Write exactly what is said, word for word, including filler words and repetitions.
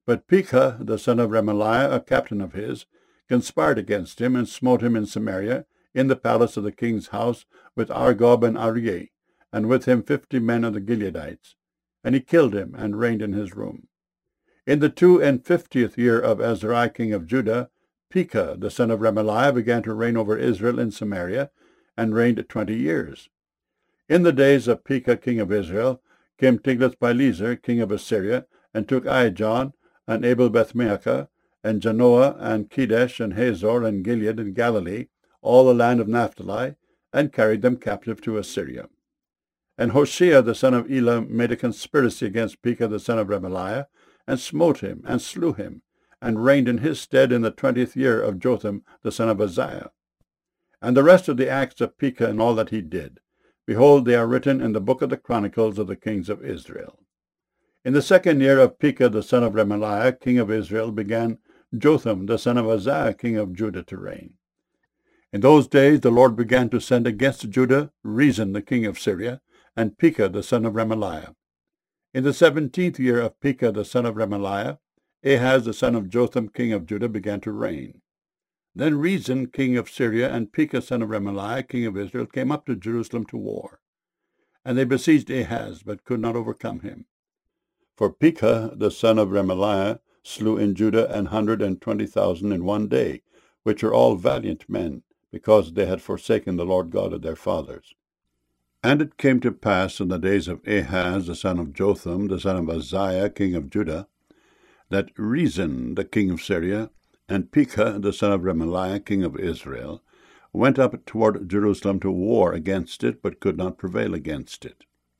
But Pekah, the son of Remaliah, a captain of his, conspired against him, and smote him in Samaria, in the palace of the king's house, with Argob and Arieh, and with him fifty men of the Gileadites. And he killed him, and reigned in his room. In the two and fiftieth year of Azariah king of Judah, Pekah, the son of Remaliah, began to reign over Israel in Samaria, and reigned twenty years. In the days of Pekah king of Israel came Tiglath-Pileser king of Assyria, and took Aijalon, and Abel-Beth-maachah, and Janoah, and Kedesh, and Hazor, and Gilead, and Galilee, all the land of Naphtali, and carried them captive to Assyria. And Hoshea the son of Elah made a conspiracy against Pekah the son of Remaliah, and smote him, and slew him, and reigned in his stead in the twentieth year of Jotham the son of Uzziah. And the rest of the acts of Pekah and all that he did, behold, they are written in the book of the Chronicles of the kings of Israel. In the second year of Pekah the son of Remaliah, king of Israel, began Jotham the son of Uzziah, king of Judah, to reign. In those days the Lord began to send against Judah Rezin the king of Syria, and Pekah the son of Remaliah. In the seventeenth year of Pekah the son of Remaliah, Ahaz the son of Jotham king of Judah began to reign. Then Rezin king of Syria and Pekah son of Remaliah king of Israel came up to Jerusalem to war. And they besieged Ahaz, but could not overcome him. For Pekah the son of Remaliah slew in Judah an hundred and twenty thousand in one day, which were all valiant men, because they had forsaken the Lord God of their fathers. And it came to pass in the days of Ahaz the son of Jotham, the son of Uzziah, king of Judah, that Rezin the king of Syria, and Pekah the son of Remaliah, king of Israel, went up toward Jerusalem to war against it, but could not prevail against it.